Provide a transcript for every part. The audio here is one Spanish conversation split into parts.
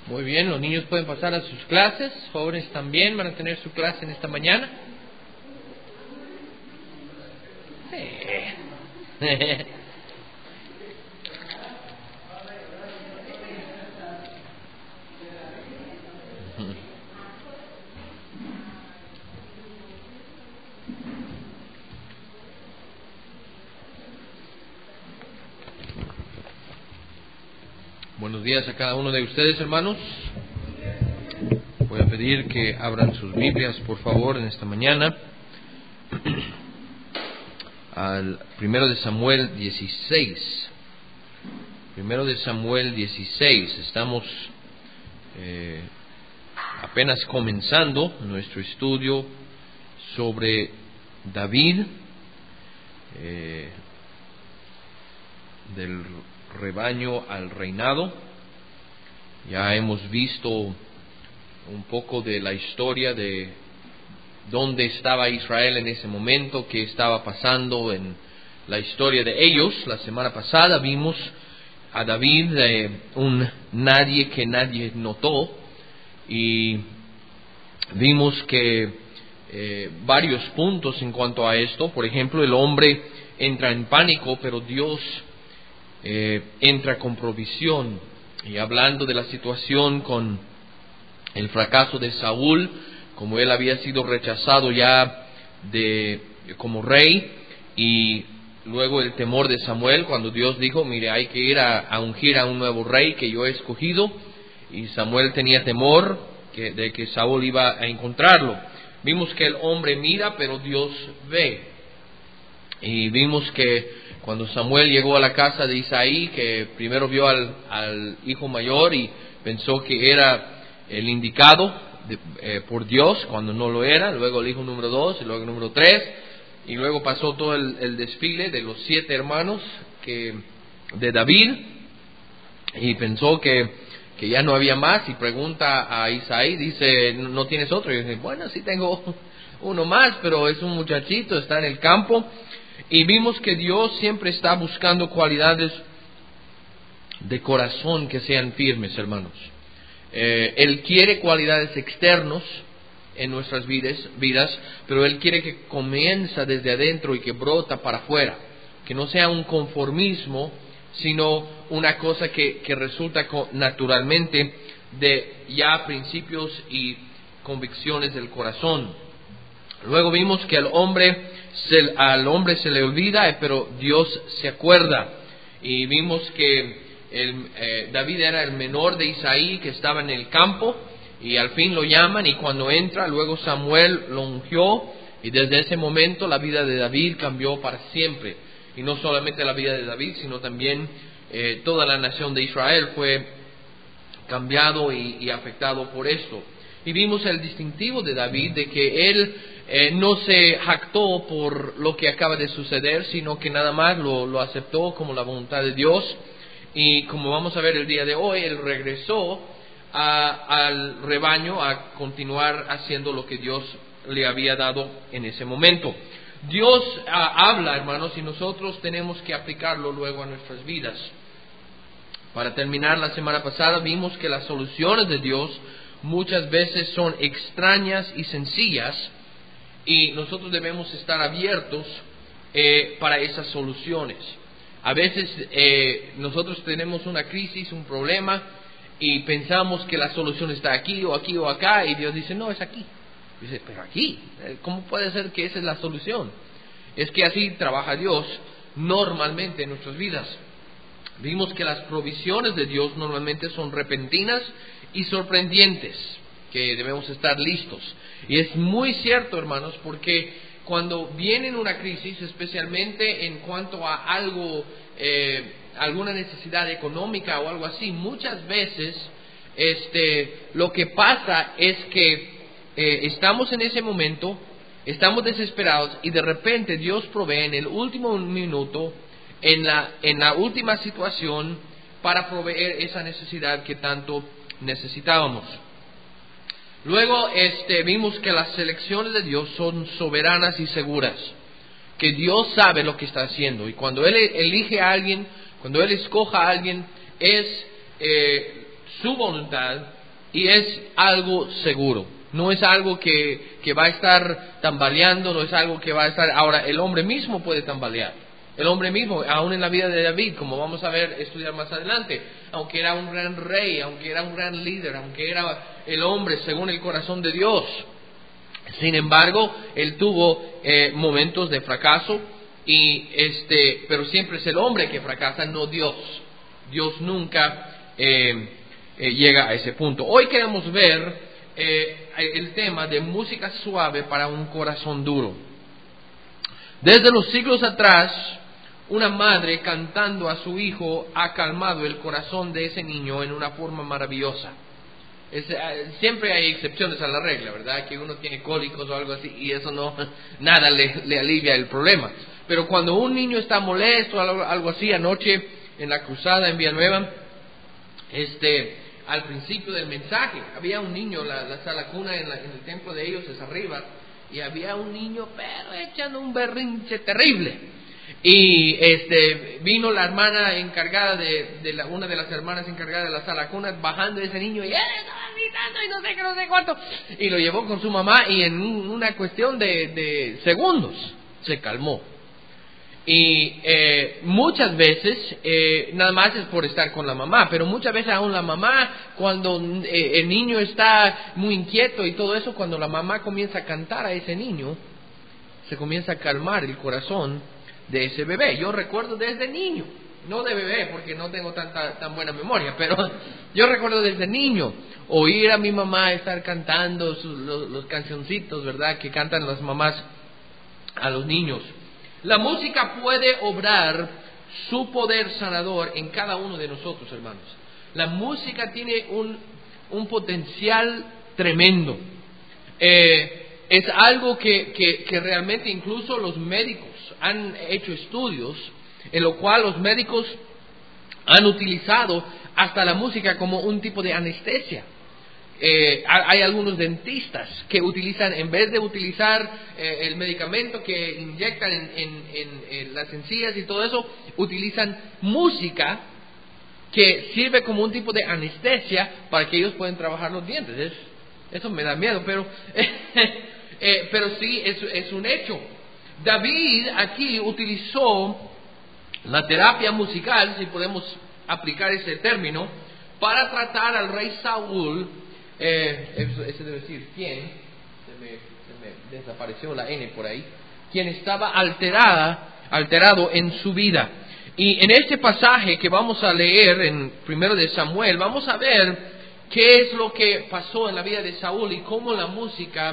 Muy bien, los niños pueden pasar a sus clases, jóvenes también van a tener su clase en esta mañana. Buenos días a cada uno de ustedes, hermanos. Voy a pedir que abran sus Biblias, por favor, en esta mañana. Al 1 de Samuel 16. 1 de Samuel 16. Estamos apenas comenzando nuestro estudio sobre David, del rebaño al reinado. Ya hemos visto un poco de la historia de dónde estaba Israel en ese momento, qué estaba pasando en la historia de ellos. La semana pasada vimos a David, un nadie que nadie notó, y vimos que varios puntos en cuanto a esto. Por ejemplo, el hombre entra en pánico, pero Dios entra con provisión. Y hablando de la situación con el fracaso de Saúl, como él había sido rechazado ya como rey, y luego el temor de Samuel cuando Dios dijo: mire, hay que ir a ungir a un nuevo rey que yo he escogido, y Samuel tenía temor de que Saúl iba a encontrarlo. Vimos que el hombre mira, pero Dios ve. Y vimos que cuando Samuel llegó a la casa de Isaí, que primero vio al hijo mayor y pensó que era el indicado por Dios, cuando no lo era. Luego el hijo número 2, y luego el número 3, y luego pasó todo el desfile de los 7 hermanos de David, y pensó que ya no había más, y pregunta a Isaí, dice: ¿no tienes otro? Y dice: bueno, sí tengo uno más, pero es un muchachito, está en el campo. Y vimos que Dios siempre está buscando cualidades de corazón que sean firmes, hermanos. Él quiere cualidades externas en nuestras vidas, pero Él quiere que comienza desde adentro y que brota para afuera. Que no sea un conformismo, sino una cosa que resulta naturalmente de ya principios y convicciones del corazón. Luego vimos que al hombre se le olvida, pero Dios se acuerda. Y vimos que David era el menor de Isaí, que estaba en el campo, y al fin lo llaman, y cuando entra, luego Samuel lo ungió, y desde ese momento la vida de David cambió para siempre. Y no solamente la vida de David, sino también toda la nación de Israel fue cambiado y afectado por esto. Y vimos el distintivo de David, de que él no se jactó por lo que acaba de suceder, sino que nada más lo aceptó como la voluntad de Dios. Y como vamos a ver el día de hoy, él regresó al rebaño a continuar haciendo lo que Dios le había dado en ese momento. Dios habla, hermanos, y nosotros tenemos que aplicarlo luego a nuestras vidas. Para terminar, la semana pasada vimos que las soluciones de Dios muchas veces son extrañas y sencillas, y nosotros debemos estar abiertos para esas soluciones. A veces nosotros tenemos una crisis, un problema, y pensamos que la solución está aquí o aquí o acá, y Dios dice: no, es aquí. Dice: pero aquí, ¿cómo puede ser que esa es la solución? Es que así trabaja Dios normalmente en nuestras vidas. Vimos que las provisiones de Dios normalmente son repentinas y sorprendentes, que debemos estar listos. Y es muy cierto, hermanos, porque cuando viene una crisis, especialmente en cuanto a algo, alguna necesidad económica o algo así, muchas veces lo que pasa es que estamos en ese momento, estamos desesperados, y de repente Dios provee en el último minuto, en la última situación, para proveer esa necesidad que tanto necesitábamos. Luego vimos que las elecciones de Dios son soberanas y seguras, que Dios sabe lo que está haciendo, y cuando Él elige a alguien, cuando Él escoja a alguien, es su voluntad, y es algo seguro. No es algo que va a estar tambaleando, no es algo que va a estar... Ahora, el hombre mismo puede tambalear. El hombre mismo, aún en la vida de David, como vamos a ver, estudiar más adelante, aunque era un gran rey, aunque era un gran líder, aunque era el hombre según el corazón de Dios, sin embargo, él tuvo momentos de fracaso, pero siempre es el hombre que fracasa, no Dios. Dios nunca llega a ese punto. Hoy queremos ver el tema de música suave para un corazón duro. Desde los siglos atrás, una madre cantando a su hijo ha calmado el corazón de ese niño en una forma maravillosa. Siempre hay excepciones a la regla, ¿verdad? Que uno tiene cólicos o algo así y eso no, nada le alivia el problema. Pero cuando un niño está molesto o algo así, anoche en la cruzada en Villanueva, al principio del mensaje, había un niño, la sala cuna en el templo de ellos es arriba, y había un niño pero echando un berrinche terrible. Y vino la hermana encargada una de las hermanas encargadas de la sala cuna, bajando ese niño, y él estaba gritando y no sé cuánto, y lo llevó con su mamá, y en una cuestión de segundos se calmó. Y muchas veces, nada más es por estar con la mamá, pero muchas veces aún la mamá, cuando el niño está muy inquieto y todo eso, cuando la mamá comienza a cantar a ese niño, se comienza a calmar el corazón de ese bebé. Yo recuerdo desde niño, no de bebé porque no tengo tan buena memoria, pero yo recuerdo desde niño oír a mi mamá estar cantando los cancioncitos, ¿verdad?, que cantan las mamás a los niños. La música puede obrar su poder sanador en cada uno de nosotros, hermanos. La música tiene un potencial tremendo. Es algo que realmente incluso los médicos han hecho estudios en lo cual los médicos han utilizado hasta la música como un tipo de anestesia. Hay algunos dentistas que utilizan, en vez de utilizar el medicamento que inyectan en las encías y todo eso, utilizan música que sirve como un tipo de anestesia para que ellos puedan trabajar los dientes. Eso me da miedo, pero sí, es un hecho. David aquí utilizó la terapia musical, si podemos aplicar ese término, para tratar al rey Saúl. Ese debe decir quién, se me desapareció la N por ahí, quien estaba alterado en su vida. Y en este pasaje que vamos a leer en 1 de Samuel, vamos a ver qué es lo que pasó en la vida de Saúl y cómo la música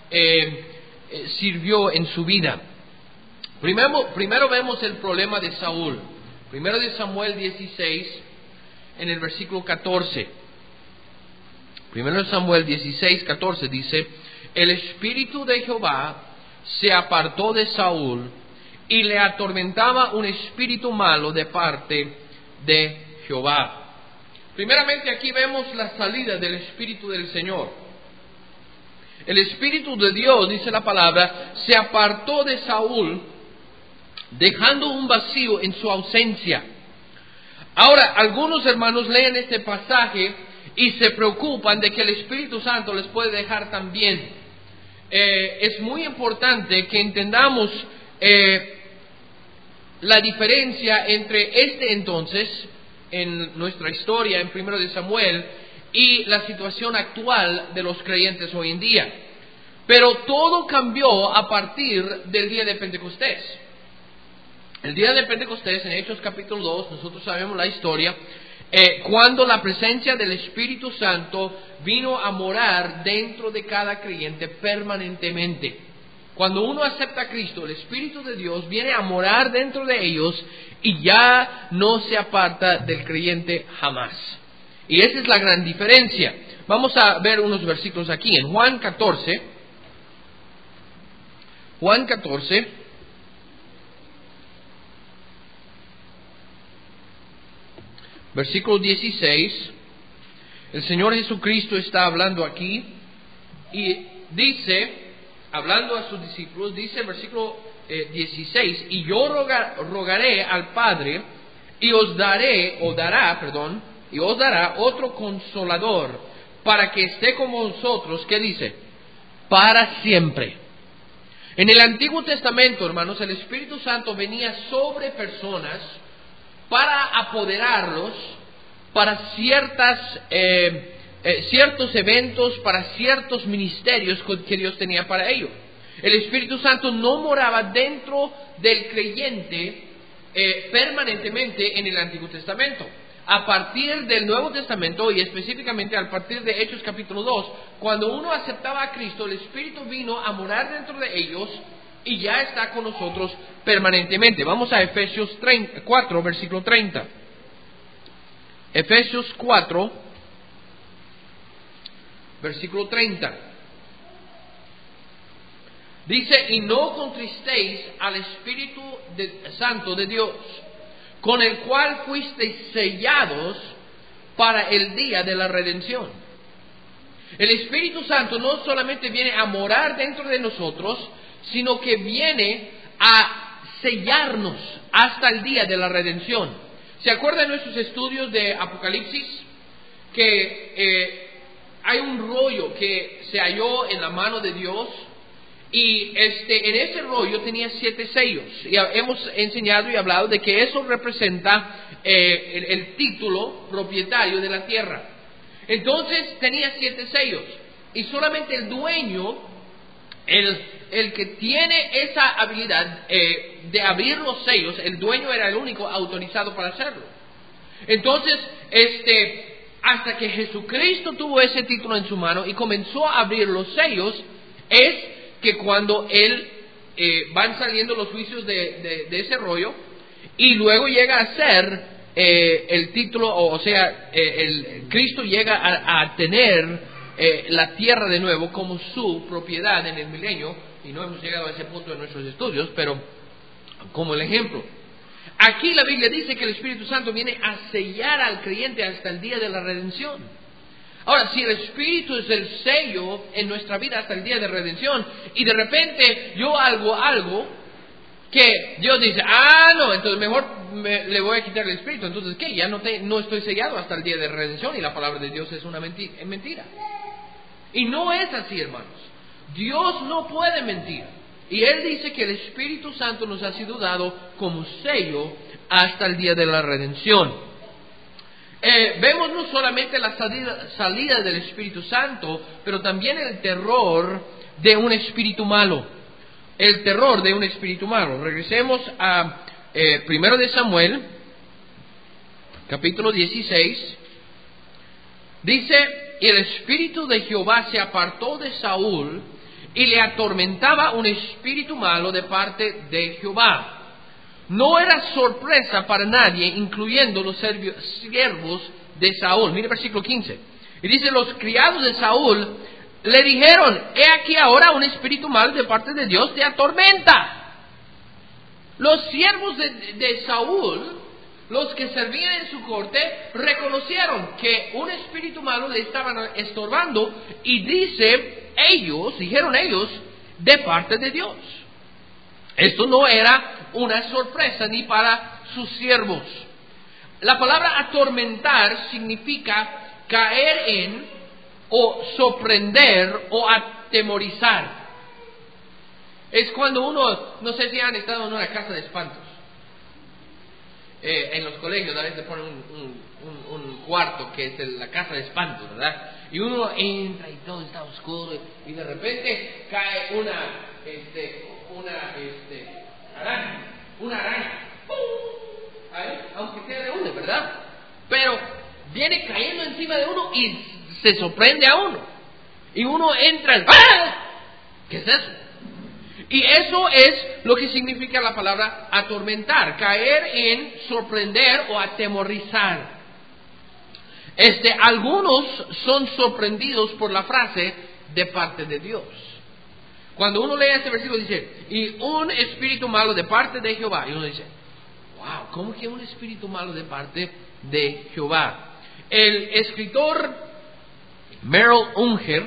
sirvió en su vida. Primero vemos el problema de Saúl. 1 de Samuel 16, en el versículo 14. 1 Samuel 16, 14 dice: el espíritu de Jehová se apartó de Saúl y le atormentaba un espíritu malo de parte de Jehová. Primeramente aquí vemos la salida del espíritu del Señor. El espíritu de Dios, dice la palabra, se apartó de Saúl, dejando un vacío en su ausencia. Ahora, algunos hermanos leen este pasaje y se preocupan de que el Espíritu Santo les puede dejar también. Es muy importante que entendamos la diferencia entre entonces, en nuestra historia, en 1 de Samuel, y la situación actual de los creyentes hoy en día. Pero todo cambió a partir del día de Pentecostés. El día de Pentecostés, en Hechos capítulo 2, nosotros sabemos la historia, cuando la presencia del Espíritu Santo vino a morar dentro de cada creyente permanentemente. Cuando uno acepta a Cristo, el Espíritu de Dios viene a morar dentro de ellos y ya no se aparta del creyente jamás. Y esa es la gran diferencia. Vamos a ver unos versículos aquí. En Juan 14, versículo 16, el Señor Jesucristo está hablando aquí y dice, hablando a sus discípulos, dice el versículo 16, y yo rogaré al Padre y os dará otro consolador para que esté con vosotros, ¿qué dice? Para siempre. En el Antiguo Testamento, hermanos, el Espíritu Santo venía sobre personas para apoderarlos para ciertos eventos, para ciertos ministerios que Dios tenía para ellos. El Espíritu Santo no moraba dentro del creyente permanentemente en el Antiguo Testamento. A partir del Nuevo Testamento, y específicamente a partir de Hechos capítulo 2, cuando uno aceptaba a Cristo, el Espíritu vino a morar dentro de ellos y ya está con nosotros permanentemente. Vamos a Efesios 4, versículo 30. Efesios 4, versículo 30. Dice: y no contristéis al Espíritu Santo de Dios, con el cual fuisteis sellados para el día de la redención. El Espíritu Santo no solamente viene a morar dentro de nosotros, sino que viene a sellarnos hasta el día de la redención. ¿Se acuerdan de nuestros estudios de Apocalipsis? Que hay un rollo que se halló en la mano de Dios, y en ese rollo tenía 7 sellos. Y hemos enseñado y hablado de que eso representa el título propietario de la tierra. Entonces tenía 7 sellos, y solamente el dueño, el que tiene esa habilidad de abrir los sellos, el dueño era el único autorizado para hacerlo. Entonces, hasta que Jesucristo tuvo ese título en su mano y comenzó a abrir los sellos, es que cuando él van saliendo los juicios de ese rollo, y luego llega a ser el título, o sea, el Cristo llega a tener la tierra de nuevo como su propiedad en el milenio, y no hemos llegado a ese punto en nuestros estudios, pero como el ejemplo. Aquí la Biblia dice que el Espíritu Santo viene a sellar al creyente hasta el día de la redención. Ahora, si el Espíritu es el sello en nuestra vida hasta el día de redención, y de repente yo hago algo que Dios dice: no, entonces mejor le voy a quitar el Espíritu, entonces ¿qué? Ya no estoy sellado hasta el día de redención, y la palabra de Dios es una mentira. Y no es así, hermanos. Dios no puede mentir. Y Él dice que el Espíritu Santo nos ha sido dado como sello hasta el día de la redención. Vemos no solamente la salida del Espíritu Santo, pero también el terror de un espíritu malo. El terror de un espíritu malo. Regresemos a 1 de Samuel, capítulo 16. Dice: y el Espíritu de Jehová se apartó de Saúl, y le atormentaba un espíritu malo de parte de Jehová. No era sorpresa para nadie, incluyendo los siervos de Saúl. Mire versículo 15. Y dice: los criados de Saúl le dijeron: he aquí ahora un espíritu malo de parte de Dios te atormenta. Los siervos de Saúl, los que servían en su corte, reconocieron que un espíritu malo le estaban estorbando, y dijeron ellos, de parte de Dios. Esto no era una sorpresa ni para sus siervos. La palabra atormentar significa caer en, o sorprender, o atemorizar. Es cuando uno, no sé si han estado en una casa de espantos. En los colegios a veces ponen un cuarto que es la casa de espantos, ¿verdad? Y uno entra y todo está oscuro, y de repente cae una araña, ahí, aunque sea de uno, ¿verdad? Pero viene cayendo encima de uno y se sorprende a uno, y uno entra, ¡ah! ¿Qué es eso? Y eso es lo que significa la palabra atormentar, caer en, sorprender o atemorizar. Algunos son sorprendidos por la frase de parte de Dios. Cuando uno lee este versículo dice: y un espíritu malo de parte de Jehová, y uno dice: wow, ¿cómo que un espíritu malo de parte de Jehová? El escritor Merrill Unger,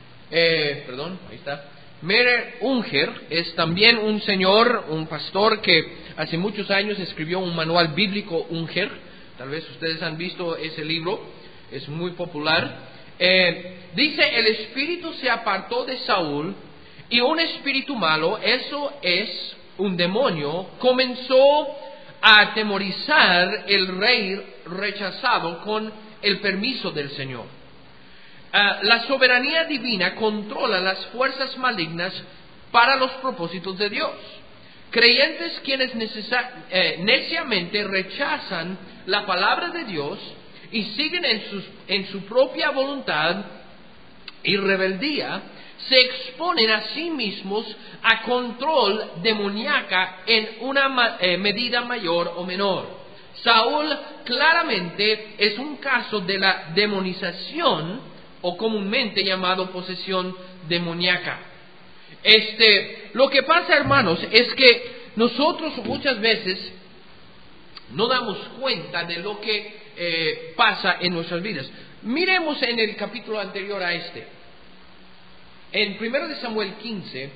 Merrill Unger es también un señor, un pastor que hace muchos años escribió un manual bíblico Unger. Tal vez ustedes han visto ese libro, es muy popular. Dice, el espíritu se apartó de Saúl y un espíritu malo, eso es un demonio, comenzó a atemorizar el rey rechazado con el permiso del Señor. La soberanía divina controla las fuerzas malignas para los propósitos de Dios. Creyentes quienes neciamente rechazan la palabra de Dios y siguen en su propia voluntad y rebeldía, se exponen a sí mismos a control demoníaca en una medida mayor o menor. Saúl claramente es un caso de la demonización, o comúnmente llamado posesión demoníaca. Lo que pasa, hermanos, es que nosotros muchas veces no damos cuenta de lo que pasa en nuestras vidas. Miremos en el capítulo anterior a este. En 1 de Samuel 15,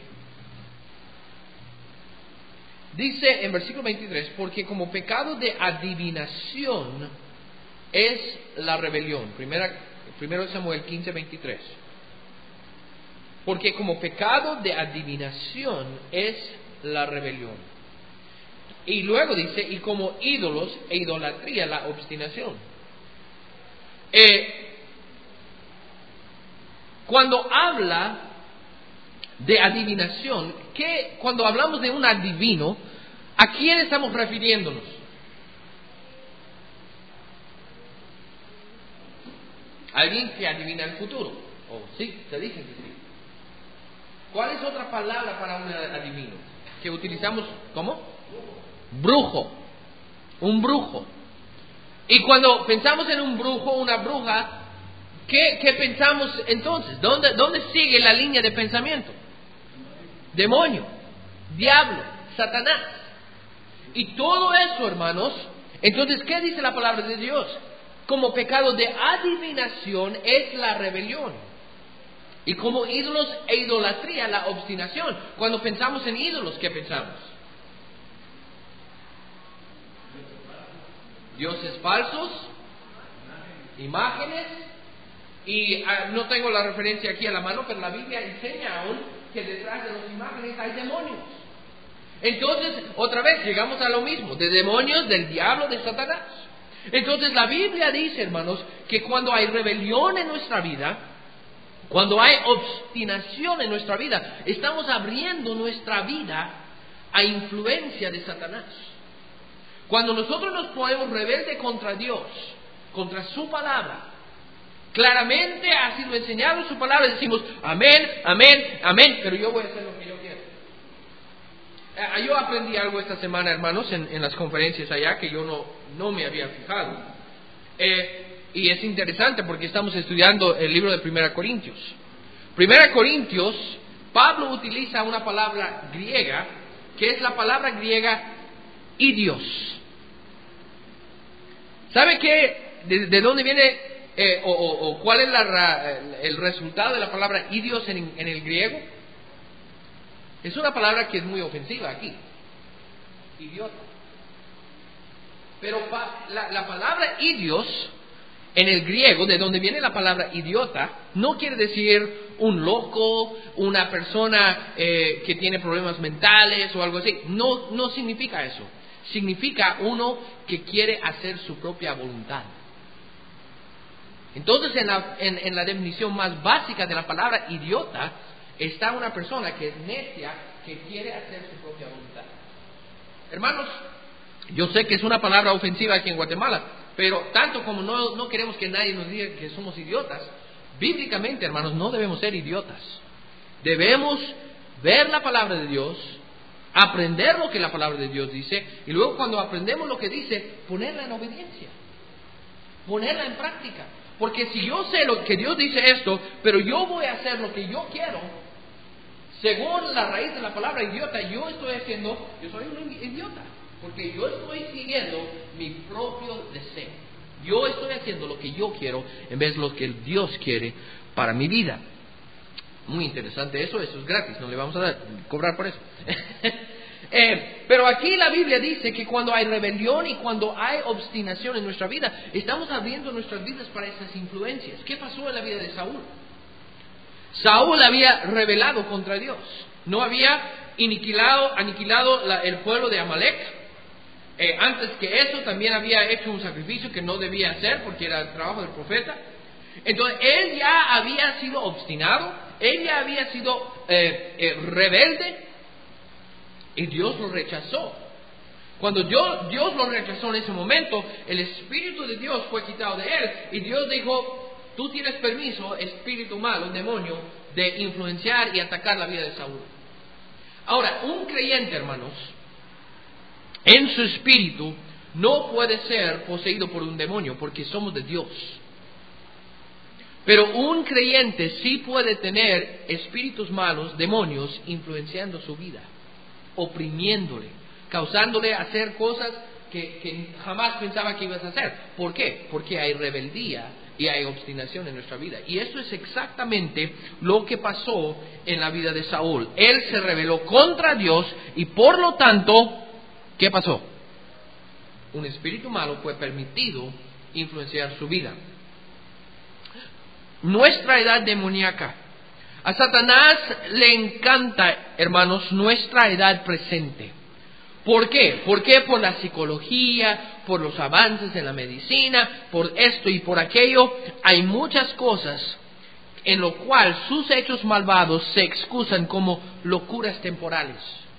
dice en versículo 23, porque como pecado de adivinación es la rebelión. 1 de Samuel 15, 23. Porque como pecado de adivinación es la rebelión. Y luego dice, y como ídolos e idolatría la obstinación. Cuando habla de adivinación, cuando hablamos de un adivino, ¿a quién estamos refiriéndonos? Alguien que adivina el futuro. Sí, se dice que sí. ¿Cuál es otra palabra para un adivino? Que utilizamos, ¿cómo? Brujo. Un brujo. Y cuando pensamos en un brujo, una bruja, ¿qué pensamos entonces? ¿Dónde sigue la línea de pensamiento? Demonio, diablo, Satanás. Y todo eso, hermanos, entonces, ¿qué dice la palabra de Dios? Como pecado de adivinación es la rebelión. Y como ídolos e idolatría la obstinación. Cuando pensamos en ídolos, ¿qué pensamos? Dioses falsos, imágenes. Y no tengo la referencia aquí a la mano, pero la Biblia enseña aún que detrás de las imágenes hay demonios. Entonces, otra vez, llegamos a lo mismo, de demonios, del diablo, de Satanás. Entonces, la Biblia dice, hermanos, que cuando hay rebelión en nuestra vida, cuando hay obstinación en nuestra vida, estamos abriendo nuestra vida a influencia de Satanás. Cuando nosotros nos ponemos rebelde contra Dios, contra su palabra, claramente ha sido enseñado en su palabra, decimos amén, amén, amén, pero yo voy a hacer lo que yo quiero. Yo aprendí algo esta semana, hermanos, en las conferencias allá que yo no me había fijado. Y es interesante porque estamos estudiando el libro de 1 Corintios. 1 Corintios, Pablo utiliza una palabra griega, que es la palabra griega idios. ¿Sabe qué? ¿De dónde viene o cuál es el resultado de la palabra idios en el griego? Es una palabra que es muy ofensiva aquí. Idiota. Pero la palabra idios en el griego, de donde viene la palabra idiota, no quiere decir un loco, una persona que tiene problemas mentales o algo así. No significa eso. Significa uno que quiere hacer su propia voluntad. Entonces, en la definición más básica de la palabra idiota, está una persona que es necia, que quiere hacer su propia voluntad. Hermanos, yo sé que es una palabra ofensiva aquí en Guatemala, pero tanto como no queremos que nadie nos diga que somos idiotas, bíblicamente, hermanos, no debemos ser idiotas. Debemos ver la palabra de Dios, aprender lo que la palabra de Dios dice, y luego cuando aprendemos lo que dice, ponerla en obediencia, ponerla en práctica. Porque si yo sé lo que Dios dice esto, pero yo voy a hacer lo que yo quiero, según la raíz de la palabra idiota, yo soy un idiota, porque yo estoy siguiendo mi propio deseo. Yo estoy haciendo lo que yo quiero en vez de lo que Dios quiere para mi vida. Muy interesante eso es gratis, no le vamos a cobrar por eso. Pero aquí la Biblia dice que cuando hay rebelión y cuando hay obstinación en nuestra vida, estamos abriendo nuestras vidas para esas influencias. ¿Qué pasó en la vida de Saúl? Saúl había rebelado contra Dios. No había aniquilado el pueblo de Amalek. Antes que eso también había hecho un sacrificio que no debía hacer porque era el trabajo del profeta. Entonces él ya había sido obstinado, él ya había sido rebelde y Dios lo rechazó. Cuando Dios lo rechazó en ese momento, el Espíritu de Dios fue quitado de él y Dios dijo: tú tienes permiso, espíritu malo, demonio, de influenciar y atacar la vida de Saúl. Ahora, un creyente, hermanos, en su espíritu no puede ser poseído por un demonio porque somos de Dios. Pero un creyente sí puede tener espíritus malos, demonios, influenciando su vida, oprimiéndole, causándole hacer cosas que jamás pensaba que ibas a hacer. ¿Por qué? Porque hay rebeldía y hay obstinación en nuestra vida. Y eso es exactamente lo que pasó en la vida de Saúl. Él se rebeló contra Dios y por lo tanto, ¿qué pasó? Un espíritu malo fue permitido influenciar su vida. Nuestra edad demoníaca. A Satanás le encanta, hermanos, nuestra edad presente. ¿Por qué? ¿Por qué? Por la psicología, por los avances en la medicina, por esto y por aquello. Hay muchas cosas en lo cual sus hechos malvados se excusan como locuras temporales.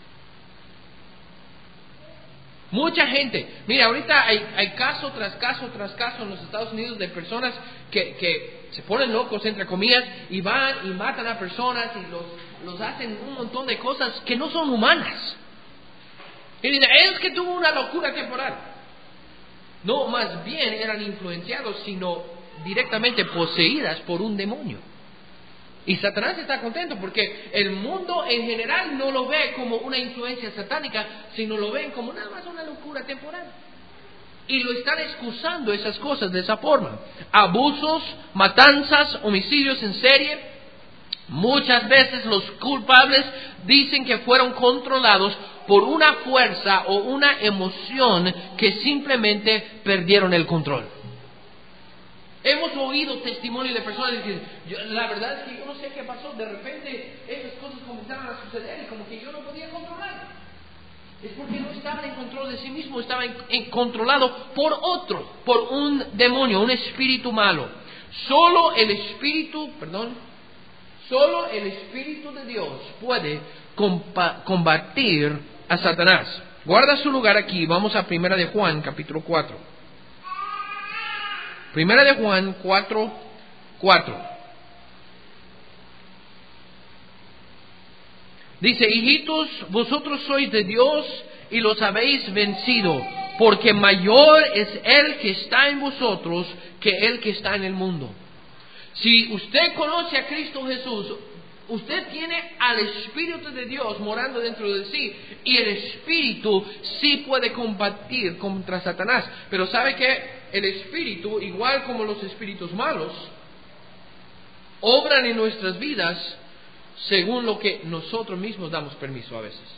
Mucha gente, mira, ahorita hay caso tras caso tras caso en los Estados Unidos de personas que se ponen locos, entre comillas, y van y matan a personas y los hacen un montón de cosas que no son humanas. Y dicen: es que tuvo una locura temporal. No, más bien eran influenciados, sino directamente poseídas por un demonio. Y Satanás está contento porque el mundo en general no lo ve como una influencia satánica, sino lo ven como nada más una locura temporal. Y lo están excusando esas cosas de esa forma. Abusos, matanzas, homicidios en serie. Muchas veces los culpables dicen que fueron controlados por una fuerza o una emoción que simplemente perdieron el control. Hemos oído testimonios de personas que dicen: la verdad es que yo no sé qué pasó, de repente esas cosas comenzaron a suceder y como que yo no podía controlar. Es porque no estaban en control de sí mismo, estaban controlado por otro, por un demonio, un espíritu malo. Solo el espíritu de Dios puede combatir a Satanás. Guarda su lugar aquí, vamos a 1 de Juan, capítulo 4. 1 de Juan 4:4. Dice: hijitos, vosotros sois de Dios y los habéis vencido, porque mayor es el que está en vosotros que el que está en el mundo. Si usted conoce a Cristo Jesús, usted tiene al Espíritu de Dios morando dentro de sí, y el Espíritu sí puede combatir contra Satanás. Pero ¿sabe qué? El Espíritu, igual como los espíritus malos, obran en nuestras vidas según lo que nosotros mismos damos permiso a veces.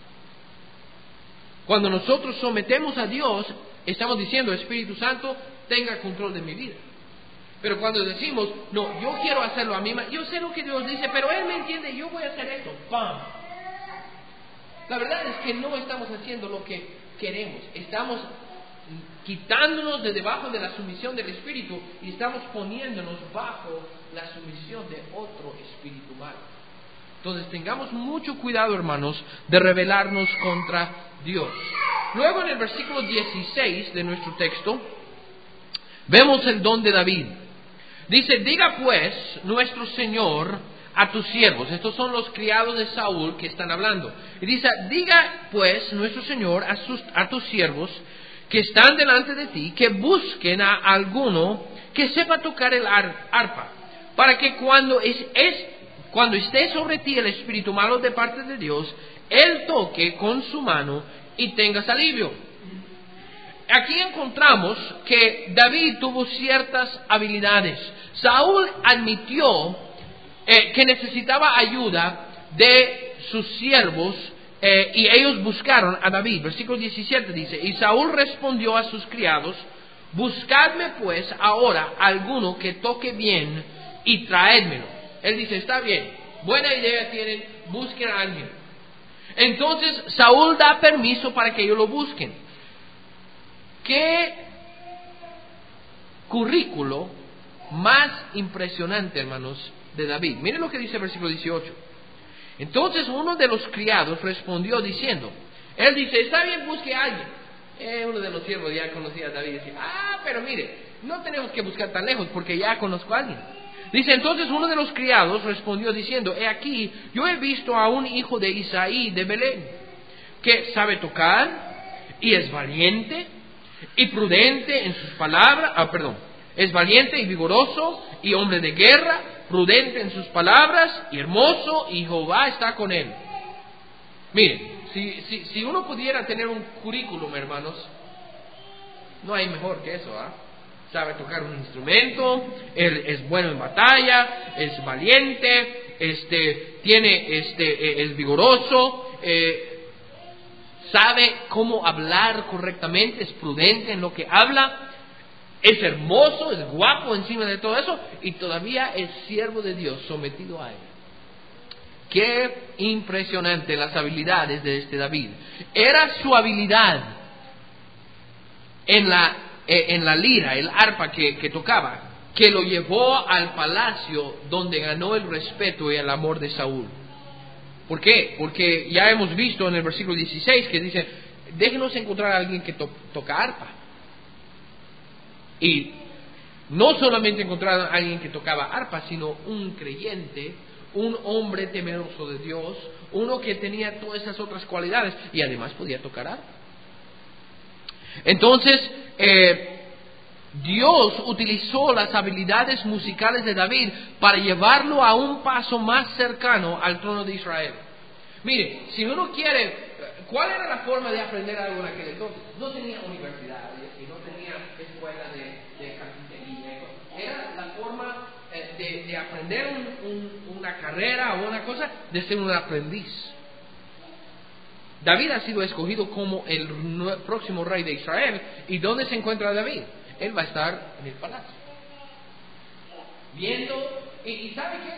Cuando nosotros sometemos a Dios, estamos diciendo: Espíritu Santo, tenga control de mi vida. Pero cuando decimos: no, yo quiero hacerlo a mí, yo sé lo que Dios dice, pero Él me entiende, yo voy a hacer esto, ¡pam! La verdad es que no estamos haciendo lo que queremos, estamos quitándonos de debajo de la sumisión del Espíritu y estamos poniéndonos bajo la sumisión de otro espíritu malo. Entonces tengamos mucho cuidado, hermanos, de rebelarnos contra Dios. Luego en el versículo 16 de nuestro texto vemos el don de David. Dice: diga pues nuestro Señor a tus siervos. Estos son los criados de Saúl que están hablando. Y dice: diga pues nuestro Señor a tus siervos que están delante de ti, que busquen a alguno que sepa tocar el arpa, para que cuando esté sobre ti el espíritu malo de parte de Dios, Él toque con su mano y tengas alivio. Aquí encontramos que David tuvo ciertas habilidades. Saúl admitió que necesitaba ayuda de sus siervos y ellos buscaron a David. Versículo 17 dice: y Saúl respondió a sus criados: buscadme pues ahora alguno que toque bien y traédmelo. Él dice: está bien, buena idea tienen, busquen a alguien. Entonces Saúl da permiso para que ellos lo busquen. ¿Qué currículo más impresionante, hermanos, de David? Miren lo que dice el versículo 18. Entonces uno de los criados respondió diciendo, él dice: está bien, busque a alguien. Uno de los siervos ya conocía a David y decía: pero mire, no tenemos que buscar tan lejos porque ya conozco a alguien. Dice: entonces uno de los criados respondió diciendo: he aquí, yo he visto a un hijo de Isaí de Belén, que sabe tocar y es valiente y prudente en sus palabras, es valiente y vigoroso y hombre de guerra, prudente en sus palabras y hermoso, y Jehová está con él. Miren, si uno pudiera tener un currículum, hermanos, no hay mejor que eso, Sabe tocar un instrumento, él es bueno en batalla, es valiente, es vigoroso, sabe cómo hablar correctamente, es prudente en lo que habla, es hermoso, es guapo encima de todo eso, y todavía es siervo de Dios, sometido a él. Qué impresionante las habilidades de este David. Era su habilidad en la lira, el arpa que tocaba, que lo llevó al palacio donde ganó el respeto y el amor de Saúl. ¿Por qué? Porque ya hemos visto en el versículo 16 que dice: déjenos encontrar a alguien que toca arpa. Y no solamente encontrar a alguien que tocaba arpa, sino un creyente, un hombre temeroso de Dios, uno que tenía todas esas otras cualidades y además podía tocar arpa. Entonces, Dios utilizó las habilidades musicales de David para llevarlo a un paso más cercano al trono de Israel. Mire, si uno quiere, ¿cuál era la forma de aprender algo en aquel entonces? No tenía universidades y no tenía escuela de carpintería. Era la forma de aprender una carrera o una cosa, de ser un aprendiz. David ha sido escogido como el próximo rey de Israel. ¿Y dónde se encuentra David? Él va a estar en el palacio, viendo, y ¿sabe qué?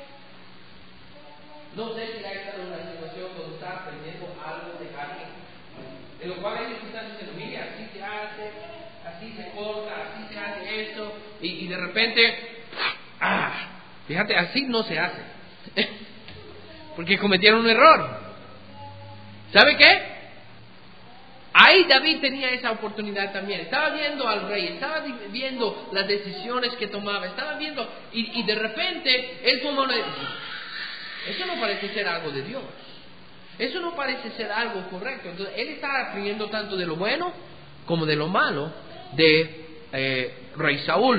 No sé si ha estado en una situación donde está aprendiendo algo de alguien, en lo cual ellos están diciendo: mire, así se hace, así se corta, así se hace esto, y de repente, fíjate, así no se hace, porque cometieron un error. ¿Sabe qué? Ahí David tenía esa oportunidad también. Estaba viendo al rey, estaba viendo las decisiones que tomaba, estaba viendo, y de repente él tomó una decisión. Eso no parece ser algo de Dios. Eso no parece ser algo correcto. Entonces él estaba aprendiendo tanto de lo bueno como de lo malo de rey Saúl.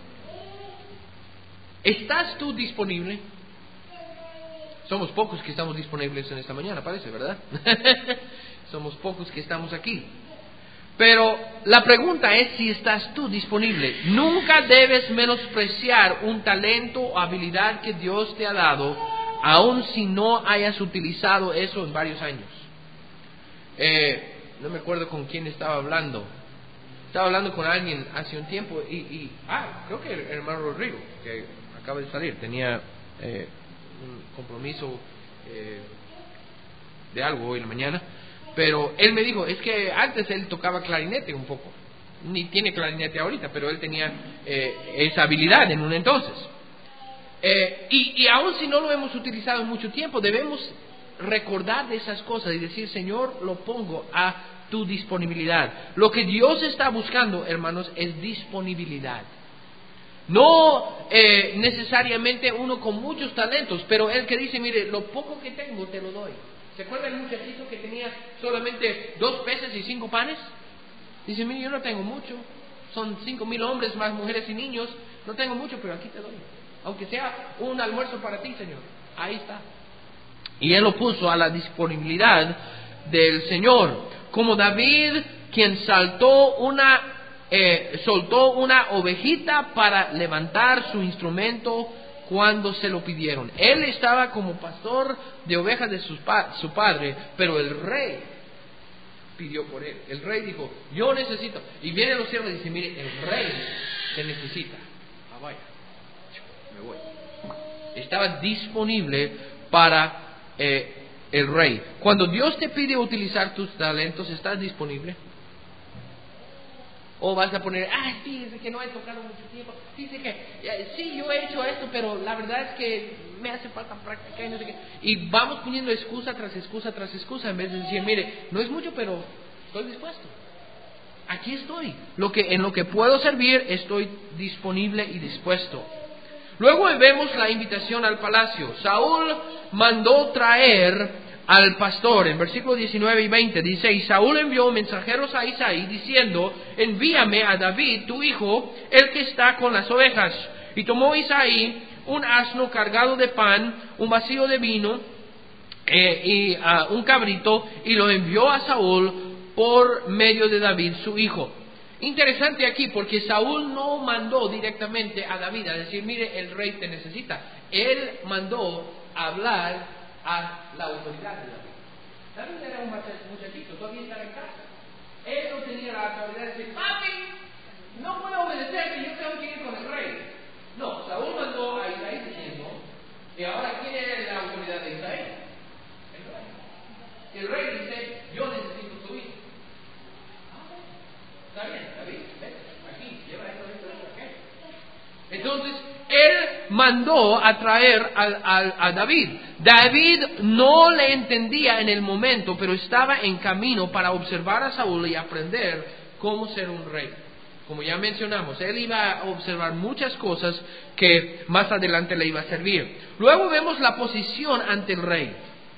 ¿Estás tú disponible? Somos pocos que estamos disponibles en esta mañana, parece, ¿verdad? Somos pocos que estamos aquí. Pero la pregunta es si estás tú disponible. Nunca debes menospreciar un talento o habilidad que Dios te ha dado, aun si no hayas utilizado eso en varios años. No me acuerdo con quién estaba hablando. Estaba hablando con alguien hace un tiempo creo que el hermano Rodrigo, que acaba de salir, tenía un compromiso de algo hoy en la mañana, pero él me dijo: es que antes él tocaba clarinete un poco, ni tiene clarinete ahorita, pero él tenía esa habilidad en un entonces, y aun si no lo hemos utilizado en mucho tiempo, debemos recordar de esas cosas y decir: Señor, lo pongo a tu disponibilidad. Lo que Dios está buscando, hermanos, es disponibilidad. No necesariamente uno con muchos talentos, pero el que dice: mire, lo poco que tengo te lo doy. ¿Se acuerda el muchachito que tenía solamente 2 peces y 5 panes? Dice: mire, yo no tengo mucho, son 5,000 hombres más mujeres y niños, no tengo mucho, pero aquí te doy, aunque sea un almuerzo para ti, Señor. Ahí está. Y él lo puso a la disponibilidad del Señor, como David, quien soltó una ovejita para levantar su instrumento cuando se lo pidieron. Él estaba como pastor de ovejas de su padre, pero el rey pidió por él. El rey dijo, yo necesito. Y vienen los siervos y dicen, mire, el rey te necesita. Ah, vaya, me voy. Estaba disponible para el rey. Cuando Dios te pide utilizar tus talentos, ¿estás disponible? O vas a poner, fíjese que no he tocado mucho tiempo, fíjese que sí, yo he hecho esto, pero la verdad es que me hace falta práctica y no sé qué. Y vamos poniendo excusa tras excusa tras excusa, en vez de decir, mire, no es mucho, pero estoy dispuesto. Aquí estoy. En lo que puedo servir, estoy disponible y dispuesto. Luego vemos la invitación al palacio. Saúl mandó traer al pastor, en versículos 19 y 20, dice, y Saúl envió mensajeros a Isaí, diciendo, envíame a David, tu hijo, el que está con las ovejas. Y tomó Isaí un asno cargado de pan, un vacío de vino, y un cabrito, y lo envió a Saúl por medio de David, su hijo. Interesante aquí, porque Saúl no mandó directamente a David a decir, mire, el rey te necesita. Él mandó a hablar a la autoridad de David. David era un muchachito, todavía estaba en casa. Él no tenía la autoridad de decir, papi, no puedo obedecerte, yo tengo que ir con el rey. No, Saúl mandó a Isaí diciendo, y ahora ¿quién es la autoridad de Isaí? El rey dice, yo necesito tu hijo. Está bien, David, ven, aquí, lleva esto, ¿qué? Entonces, él mandó a traer a David. David no le entendía en el momento, pero estaba en camino para observar a Saúl y aprender cómo ser un rey. Como ya mencionamos, él iba a observar muchas cosas que más adelante le iba a servir. Luego vemos la posición ante el rey.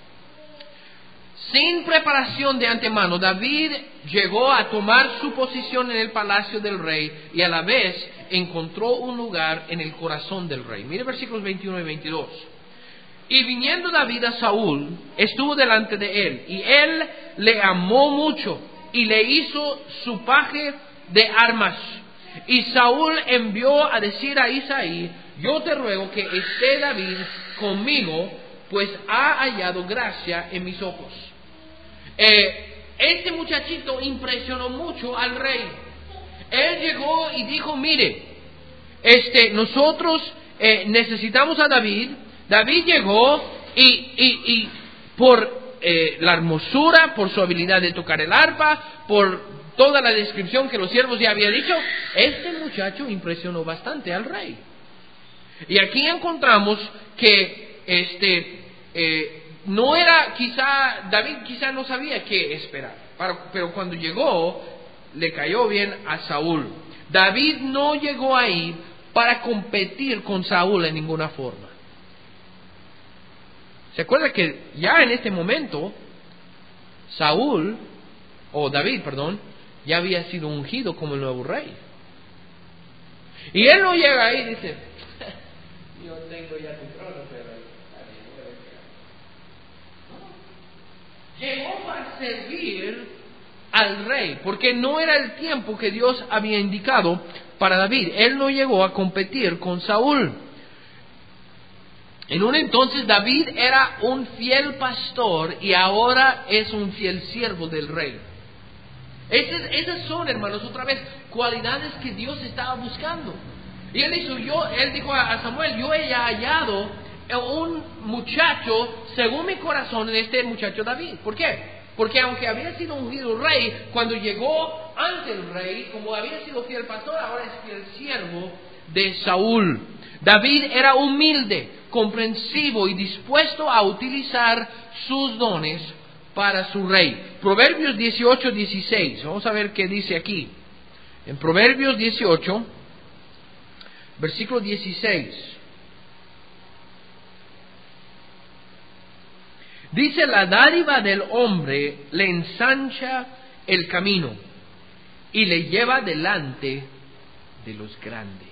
Sin preparación de antemano, David llegó a tomar su posición en el palacio del rey y a la vez encontró un lugar en el corazón del rey. Mire versículos 21 y 22. Y viniendo David a Saúl, estuvo delante de él, y él le amó mucho, y le hizo su paje de armas. Y Saúl envió a decir a Isaí, yo te ruego que esté David conmigo, pues ha hallado gracia en mis ojos. Este muchachito impresionó mucho al rey. Él llegó y dijo, mire, nosotros necesitamos a David. David llegó y por la hermosura, por su habilidad de tocar el arpa, por toda la descripción que los siervos ya habían dicho, este muchacho impresionó bastante al rey. Y aquí encontramos que no era, David quizá no sabía qué esperar, pero cuando llegó, le cayó bien a Saúl. David no llegó ahí para competir con Saúl en ninguna forma. ¿Se acuerda que ya en este momento, David, ya había sido ungido como el nuevo rey? Y él no llega ahí y dice, yo tengo ya tu trono, pero llegó para servir al rey, porque no era el tiempo que Dios había indicado para David. Él no llegó a competir con Saúl. En un entonces David era un fiel pastor y ahora es un fiel siervo del rey. Esas son, hermanos, otra vez, cualidades que Dios estaba buscando. Y él dijo a Samuel, yo he hallado un muchacho según mi corazón en este muchacho David. ¿Por qué? Porque aunque había sido ungido rey, cuando llegó ante el rey, como había sido fiel pastor, ahora es fiel siervo de Saúl. David era humilde, comprensivo y dispuesto a utilizar sus dones para su rey. Proverbios 18:16. Vamos a ver qué dice aquí. En Proverbios 18, versículo 16. Dice, la dádiva del hombre le ensancha el camino y le lleva delante de los grandes.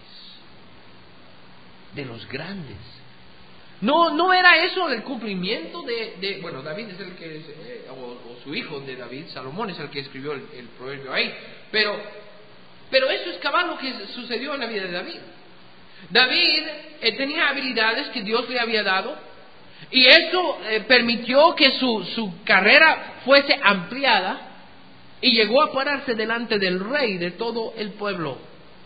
De los grandes. No era eso el cumplimiento bueno, David es el que o su hijo de David, Salomón, es el que escribió el proverbio ahí, pero eso es cabal lo que sucedió en la vida de David. David tenía habilidades que Dios le había dado, y eso permitió que su carrera fuese ampliada, y llegó a pararse delante del rey de todo el pueblo.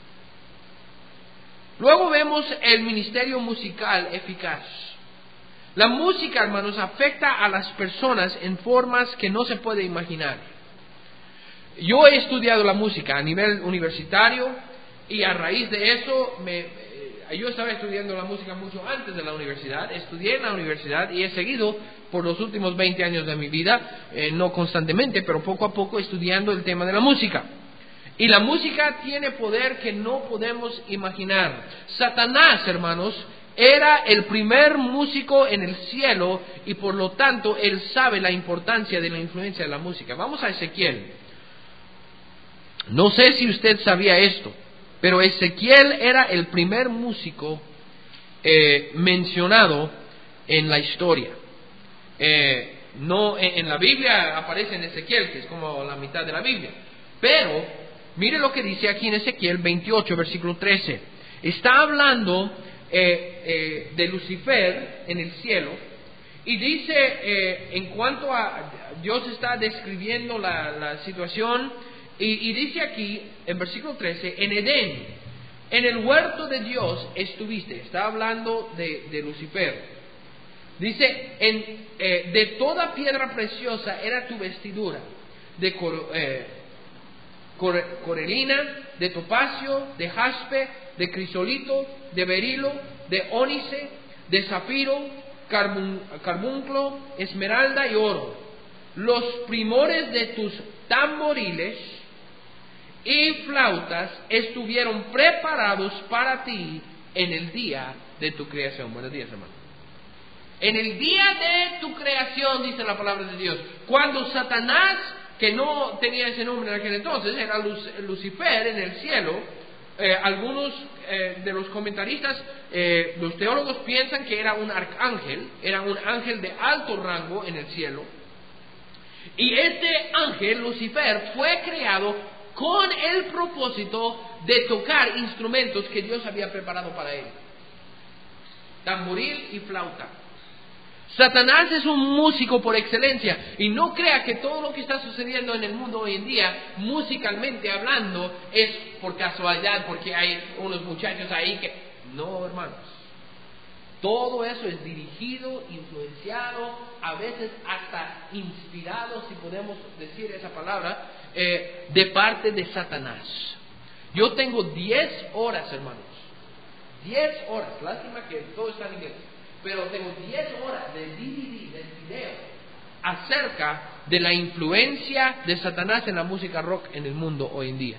Luego vemos el ministerio musical eficaz. La música, hermanos, afecta a las personas en formas que no se puede imaginar. Yo he estudiado la música a nivel universitario, y a raíz de eso yo estaba estudiando la música mucho antes de la universidad. Estudié en la universidad y he seguido por los últimos 20 años de mi vida, no constantemente, pero poco a poco, estudiando el tema de la música. Y la música tiene poder que no podemos imaginar. Satanás, hermanos, era el primer músico en el cielo, y por lo tanto él sabe la importancia de la influencia de la música. Vamos a Ezequiel. No sé si usted sabía esto, pero Ezequiel era el primer músico mencionado en la historia. No en la Biblia aparece en Ezequiel, que es como la mitad de la Biblia. Pero mire lo que dice aquí en Ezequiel 28, versículo 13. Está hablando de Lucifer en el cielo, y dice, en cuanto a Dios está describiendo la situación, y dice aquí en versículo 13: en Edén, en el huerto de Dios estuviste. Está hablando de Lucifer. Dice, de toda piedra preciosa era tu vestidura, de corelina, de topacio, de jaspe, de crisolito, de berilo, de ónice, de zafiro, carbunclo, esmeralda y oro. Los primores de tus tamboriles y flautas estuvieron preparados para ti en el día de tu creación. Buenos días, hermano. En el día de tu creación, dice la palabra de Dios, cuando Satanás, que no tenía ese nombre en aquel entonces, era Lucifer en el cielo. Algunos de los comentaristas, los teólogos, piensan que era un arcángel, era un ángel de alto rango en el cielo. Y este ángel, Lucifer, fue creado con el propósito de tocar instrumentos que Dios había preparado para él: tamboril y flauta. Satanás es un músico por excelencia, y no crea que todo lo que está sucediendo en el mundo hoy en día, musicalmente hablando, es por casualidad, porque hay unos muchachos ahí que... No, hermanos. Todo eso es dirigido, influenciado, a veces hasta inspirado, si podemos decir esa palabra, de parte de Satanás. Yo tengo 10 horas, hermanos. 10 horas. Lástima que todo está en inglés. Pero tengo 10 horas de DVD, de video, acerca de la influencia de Satanás en la música rock en el mundo hoy en día.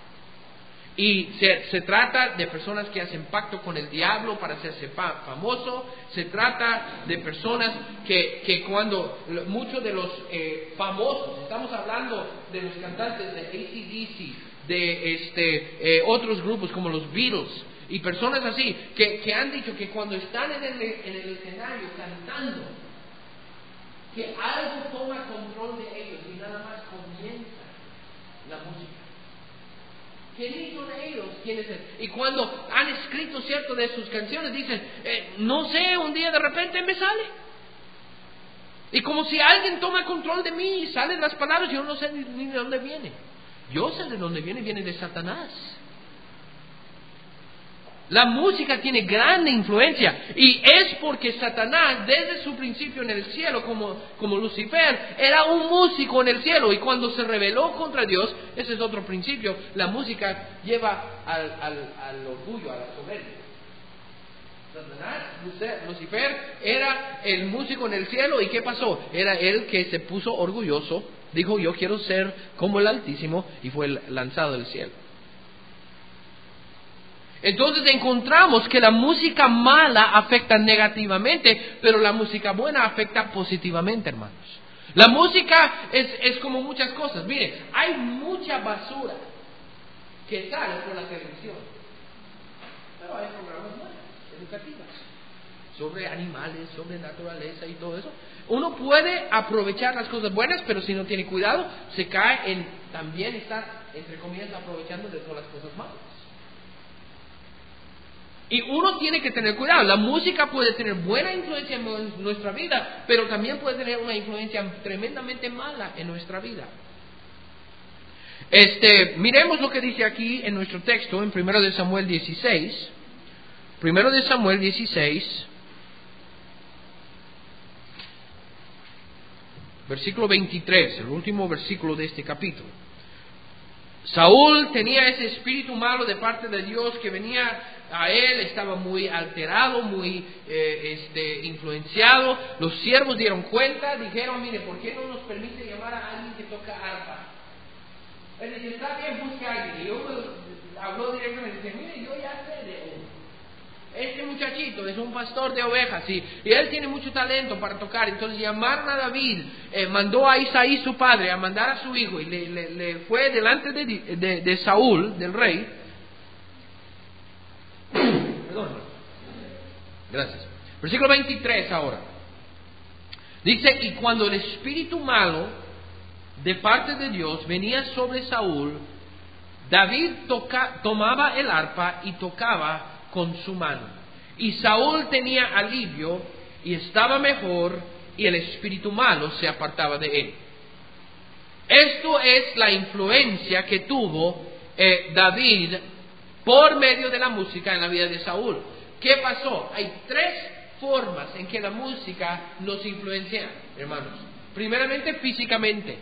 Y se trata de personas que hacen pacto con el diablo para hacerse famoso. Se trata de personas que cuando muchos de los famosos, estamos hablando de los cantantes de AC/DC, de otros grupos como los Beatles, y personas así, que han dicho que cuando están en el escenario cantando, que algo toma control de ellos y nada más comienza la música. ¿Quiénes son ellos? ¿Quiénes son? Y cuando han escrito cierto de sus canciones, dicen, no sé, un día de repente me sale. Y como si alguien toma control de mí y salen las palabras, yo no sé ni de dónde viene. Yo sé de dónde viene de Satanás. La música tiene gran influencia, y es porque Satanás, desde su principio en el cielo, como Lucifer, era un músico en el cielo, y cuando se rebeló contra Dios, ese es otro principio, la música lleva al orgullo, a la soberbia. Satanás, Lucifer, era el músico en el cielo, ¿y qué pasó? Era él que se puso orgulloso, dijo, yo quiero ser como el Altísimo, y fue lanzado del cielo. Entonces encontramos que la música mala afecta negativamente, pero la música buena afecta positivamente, hermanos. La música es como muchas cosas. Mire, hay mucha basura que sale por la televisión, pero hay programas buenos, educativos, sobre animales, sobre naturaleza y todo eso. Uno puede aprovechar las cosas buenas, pero si no tiene cuidado, se cae en también estar, entre comillas, aprovechando de todas las cosas malas. Y uno tiene que tener cuidado. La música puede tener buena influencia en nuestra vida, pero también puede tener una influencia tremendamente mala en nuestra vida. Miremos lo que dice aquí en nuestro texto, en 1 de Samuel 16. 1 de Samuel 16, versículo 23, el último versículo de este capítulo. Saúl tenía ese espíritu malo de parte de Dios que venía a él, estaba muy alterado, muy influenciado. Los siervos dieron cuenta, dijeron, mire, ¿por qué no nos permite llamar a alguien que toca arpa? Él dice, está bien, busque a alguien. Y uno habló directamente, dice, mire, yo ya sé de uno. Este muchachito es un pastor de ovejas y él tiene mucho talento para tocar. Entonces llamaron a David, mandó a Isaí su padre a mandar a su hijo y le fue delante de Saúl, del rey. Perdón. Gracias. Versículo 23 ahora. Dice, y cuando el espíritu malo de parte de Dios venía sobre Saúl, David tomaba el arpa y tocaba con su mano. Y Saúl tenía alivio y estaba mejor, y el espíritu malo se apartaba de él. Esto es la influencia que tuvo David por medio de la música en la vida de Saúl. ¿Qué pasó? Hay tres formas en que la música nos influencia, hermanos. Primeramente, físicamente.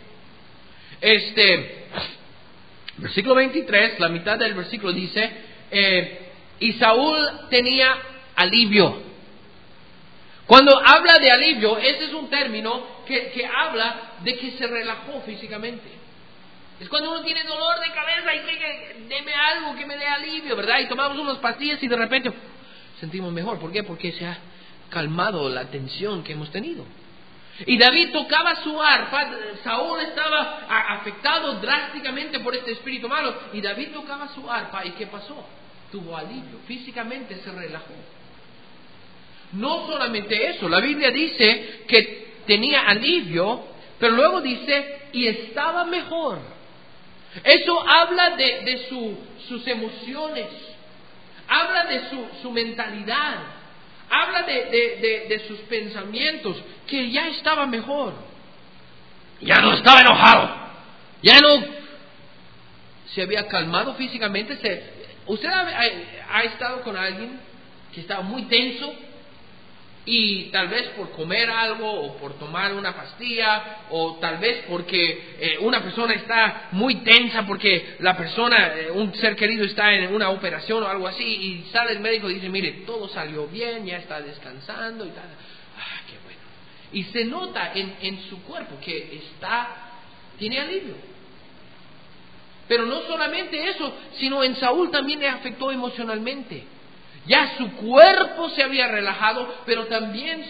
Versículo 23, la mitad del versículo dice, y Saúl tenía alivio. Cuando habla de alivio, ese es un término que habla de que se relajó físicamente. Es cuando uno tiene dolor de cabeza y que deme algo que me dé alivio, ¿verdad? Y tomamos unas pastillas y de repente sentimos mejor. ¿Por qué? Porque se ha calmado la tensión que hemos tenido. Y David tocaba su arpa. Saúl estaba afectado drásticamente por este espíritu malo, y David tocaba su arpa. ¿Y qué pasó? Tuvo alivio, físicamente se relajó. No solamente eso, la Biblia dice que tenía alivio, pero luego dice, y estaba mejor. Eso habla de sus emociones, habla de su mentalidad, habla de sus pensamientos, que ya estaba mejor. Ya no estaba enojado, ya no se había calmado físicamente. ¿Usted ha estado con alguien que estaba muy tenso y tal vez por comer algo o por tomar una pastilla, o tal vez porque una persona está muy tensa porque la persona, un ser querido está en una operación o algo así, y sale el médico y dice, mire, todo salió bien, ya está descansando y tal? ¡Ah, qué bueno! Y se nota en su cuerpo que tiene alivio. Pero no solamente eso, sino en Saúl también le afectó emocionalmente. Ya su cuerpo se había relajado, pero también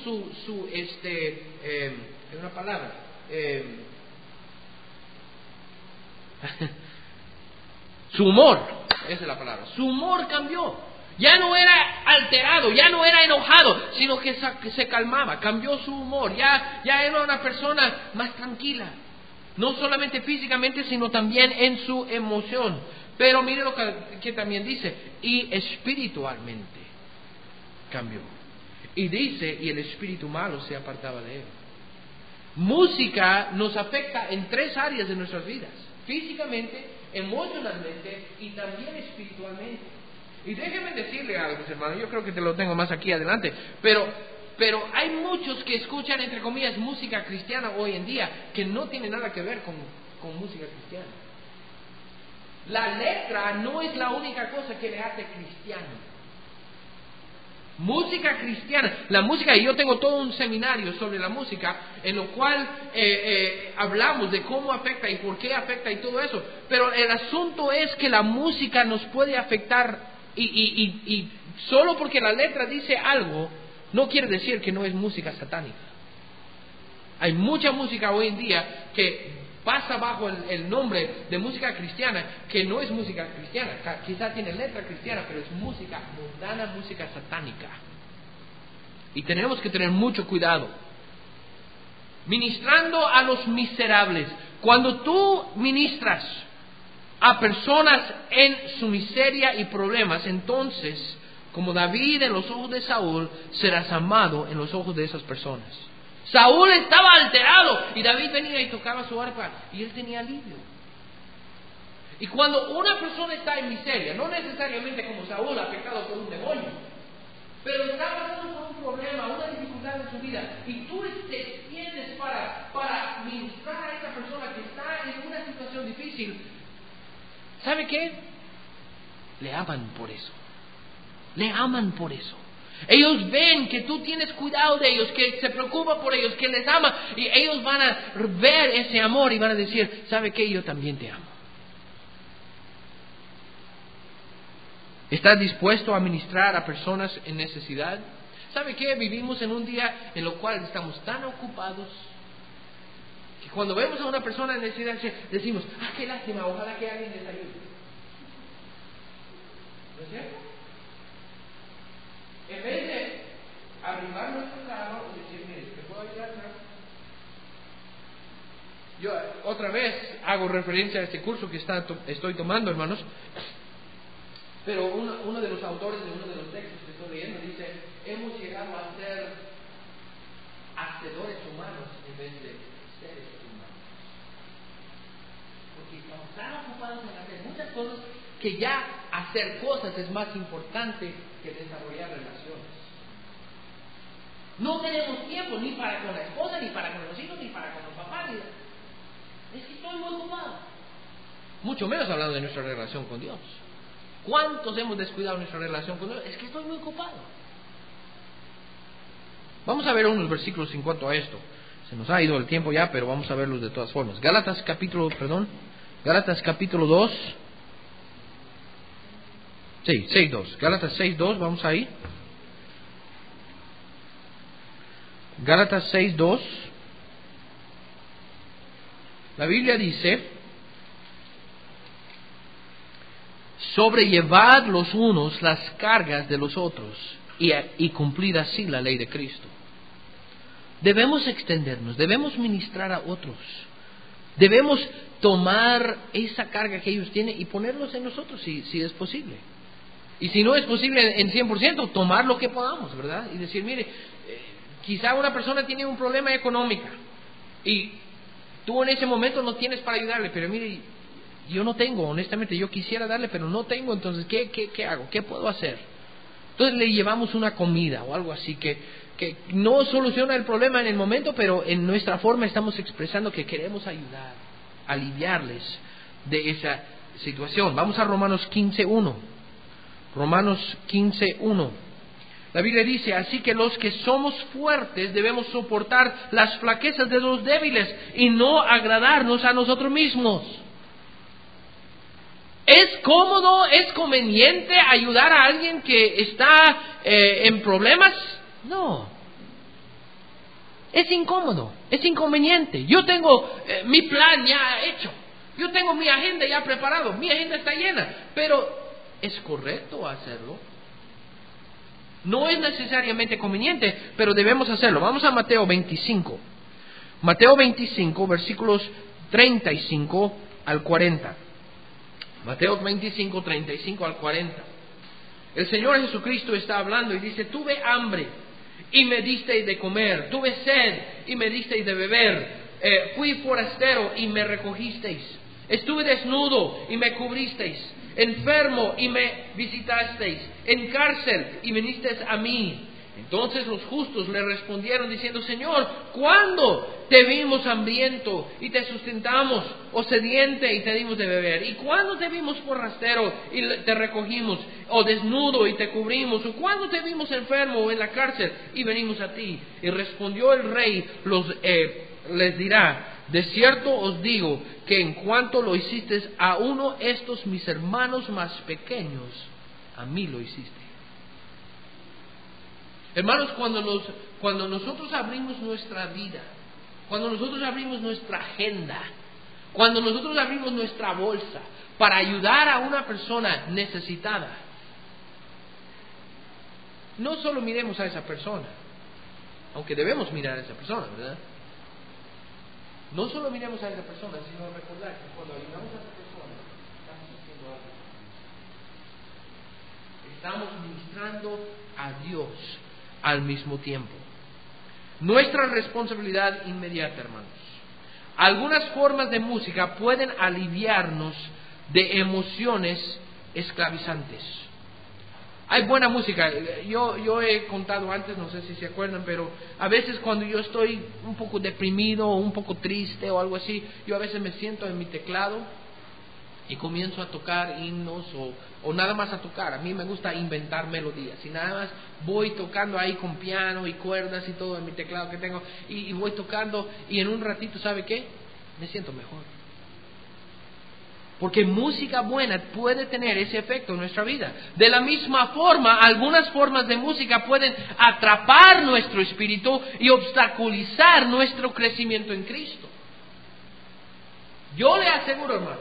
una palabra, su humor, esa es la palabra, su humor cambió. Ya no era alterado, ya no era enojado, sino que se calmaba, cambió su humor, ya era una persona más tranquila. No solamente físicamente, sino también en su emoción. Pero mire lo que también dice, y espiritualmente cambió. Y dice, y el espíritu malo se apartaba de él. Música nos afecta en tres áreas de nuestras vidas: físicamente, emocionalmente y también espiritualmente. Y déjeme decirle algo, mis hermanos, yo creo que te lo tengo más aquí adelante, pero hay muchos que escuchan, entre comillas, música cristiana hoy en día, que no tiene nada que ver con música cristiana. La letra no es la única cosa que le hace cristiano. Música cristiana, la música, y yo tengo todo un seminario sobre la música, en lo cual hablamos de cómo afecta y por qué afecta y todo eso. Pero el asunto es que la música nos puede afectar, y solo porque la letra dice algo, no quiere decir que no es música satánica. Hay mucha música hoy en día que pasa bajo el nombre de música cristiana, que no es música cristiana. Quizá tiene letra cristiana, pero es música mundana, música satánica. Y tenemos que tener mucho cuidado. Ministrando a los miserables. Cuando tú ministras a personas en su miseria y problemas, entonces como David en los ojos de Saúl, serás amado en los ojos de esas personas. Saúl estaba alterado y David venía y tocaba su arpa y él tenía alivio. Y cuando una persona está en miseria, no necesariamente como Saúl ha pecado por un demonio, pero está pasando por un problema, una dificultad en su vida, y tú te extiendes para ministrar a esa persona que está en una situación difícil, ¿sabe qué? Le aman por eso. Le aman por eso. Ellos ven que tú tienes cuidado de ellos, que se preocupa por ellos, que les ama, y ellos van a ver ese amor y van a decir, ¿sabe qué? Yo también te amo. ¿Estás dispuesto a ministrar a personas en necesidad? ¿Sabe qué? Vivimos en un día en el cual estamos tan ocupados que cuando vemos a una persona en necesidad decimos, qué lástima, ojalá que alguien les ayude. ¿No es cierto? En vez de arrimar nuestro carro y decir, mire, ¿te puedo ayudar? Yo otra vez hago referencia a este curso que estoy tomando, hermanos. Pero uno de los autores de uno de los textos que estoy leyendo dice, hemos llegado a ser hacedores humanos en vez de seres humanos. Porque estamos tan ocupados en hacer muchas cosas que ya hacer cosas es más importante que desarrollar relaciones. No tenemos tiempo ni para con la esposa, ni para con los hijos, ni para con los papás. Es que estoy muy ocupado. Mucho menos hablando de nuestra relación con Dios. ¿Cuántos hemos descuidado nuestra relación con Dios? Es que estoy muy ocupado. Vamos a ver unos versículos en cuanto a esto. Se nos ha ido el tiempo ya, pero vamos a verlos de todas formas. Gálatas capítulo 2. Sí, 6:2. Gálatas 6:2, vamos ahí. Gálatas 6:2. La Biblia dice, sobrellevad los unos las cargas de los otros y cumplid así la ley de Cristo. Debemos extendernos, debemos ministrar a otros, debemos tomar esa carga que ellos tienen y ponerlos en nosotros si es posible. Y si no es posible en 100%, tomar lo que podamos, ¿verdad? Y decir, mire, quizá una persona tiene un problema económico y tú en ese momento no tienes para ayudarle, pero mire, yo no tengo, honestamente, yo quisiera darle, pero no tengo, entonces, ¿qué hago? ¿Qué puedo hacer? Entonces le llevamos una comida o algo así que no soluciona el problema en el momento, pero en nuestra forma estamos expresando que queremos ayudar, aliviarles de esa situación. Vamos a Romanos 15:1. Romanos 15:1. La Biblia dice, así que los que somos fuertes debemos soportar las flaquezas de los débiles y no agradarnos a nosotros mismos. ¿Es cómodo, es conveniente ayudar a alguien que está en problemas? No. Es incómodo, es inconveniente. Yo tengo mi plan ya hecho. Yo tengo mi agenda ya preparado. Mi agenda está llena. Pero ¿es correcto hacerlo? No es necesariamente conveniente, pero debemos hacerlo. Vamos a Mateo 25. Mateo 25, versículos 35 al 40. Mateo 25, 35 al 40. El Señor Jesucristo está hablando y dice, tuve hambre y me disteis de comer, tuve sed y me disteis de beber, fui forastero y me recogisteis, estuve desnudo y me cubristeis, enfermo y me visitasteis, en cárcel y vinisteis a mí. Entonces los justos le respondieron diciendo, Señor, ¿cuándo te vimos hambriento y te sustentamos, o sediente y te dimos de beber? ¿Y cuándo te vimos forastero y te recogimos, o desnudo y te cubrimos? ¿O cuándo te vimos enfermo o en la cárcel y venimos a ti? Y respondió el rey, les dirá, de cierto os digo que en cuanto lo hicisteis a uno de estos mis hermanos más pequeños, a mí lo hiciste. Hermanos, cuando nosotros abrimos nuestra vida, cuando nosotros abrimos nuestra agenda, cuando nosotros abrimos nuestra bolsa para ayudar a una persona necesitada, no solo miremos a esa persona, aunque debemos mirar a esa persona, ¿verdad? No solo miremos a esa persona, sino recordar que cuando ayudamos a esa persona, estamos haciendo algo. estamos ministrando a Dios al mismo tiempo. Nuestra responsabilidad inmediata, hermanos. Algunas formas de música pueden aliviarnos de emociones esclavizantes. Hay buena música. Yo he contado antes, no sé si se acuerdan, pero a veces cuando yo estoy un poco deprimido o un poco triste o algo así, yo a veces me siento en mi teclado y comienzo a tocar himnos o nada más a tocar. A mí me gusta inventar melodías y nada más voy tocando ahí con piano y cuerdas y todo en mi teclado que tengo y voy tocando y en un ratito, ¿sabe qué? Me siento mejor. Porque música buena puede tener ese efecto en nuestra vida. De la misma forma, algunas formas de música pueden atrapar nuestro espíritu y obstaculizar nuestro crecimiento en Cristo. Yo le aseguro, hermanos,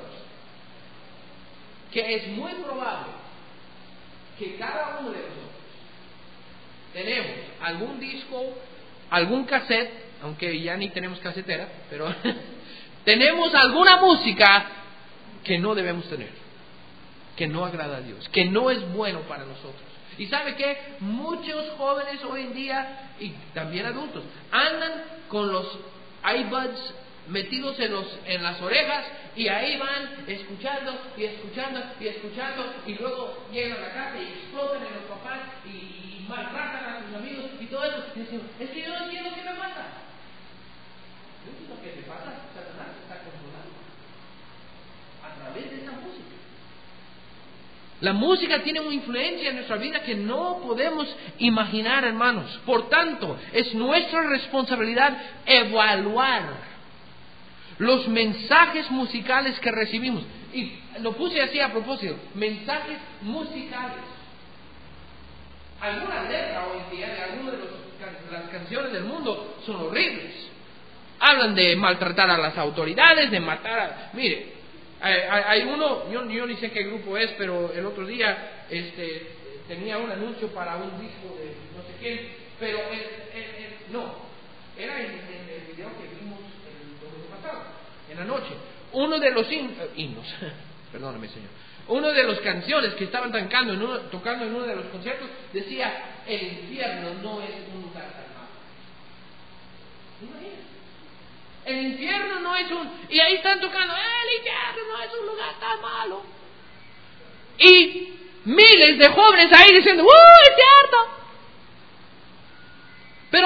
que es muy probable que cada uno de nosotros tenemos algún disco, algún cassette, aunque ya ni tenemos casetera, pero tenemos alguna música que no debemos tener, que no agrada a Dios, que no es bueno para nosotros. Y ¿sabe qué? Muchos jóvenes hoy en día, y también adultos, andan con los iPods metidos en las orejas y ahí van escuchando y luego llegan a la casa y explotan en los papás y maltratan a sus amigos y todo eso. Y decimos, es que yo no entiendo qué me pasa. Yo entiendo qué te pasa. Satanás está controlando a través de esa música. La música tiene una influencia en nuestra vida que no podemos imaginar, hermanos. Por tanto, es nuestra responsabilidad evaluar los mensajes musicales que recibimos. Y lo puse así a propósito, mensajes musicales. Algunas letras hoy en día de algunas de las canciones del mundo son horribles. Hablan de maltratar a las autoridades, de matar a... Mire, hay uno, yo ni sé qué grupo es, pero el otro día tenía un anuncio para un disco de no sé quién, pero no, era en el video que vimos el domingo pasado, en la noche. Uno de los himnos, perdóname señor, uno de las canciones que estaban tocando en uno de los conciertos decía, el infierno no es un lugar tan malo. Imagínate. El infierno no es y ahí están tocando, el infierno no es un lugar tan malo. Y miles de jóvenes ahí diciendo, es cierto. Pero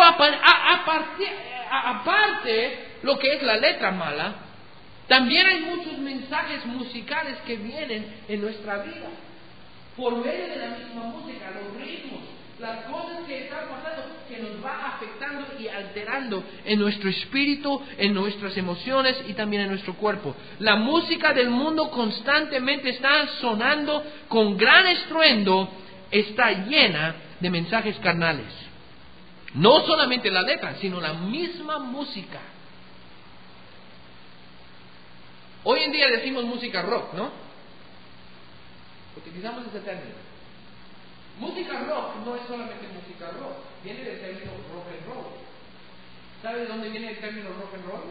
aparte, lo que es la letra mala, también hay muchos mensajes musicales que vienen en nuestra vida. Por medio de la misma música, los ritmos, las cosas que están pasando, que nos va afectando y alterando en nuestro espíritu, en nuestras emociones y también en nuestro cuerpo. La música del mundo constantemente está sonando con gran estruendo, está llena de mensajes carnales. No solamente la letra, sino la misma música. Hoy en día decimos música rock, ¿no? Utilizamos ese término. Música rock no es solamente música rock, viene del término rock and roll. ¿Sabe de dónde viene el término rock and roll?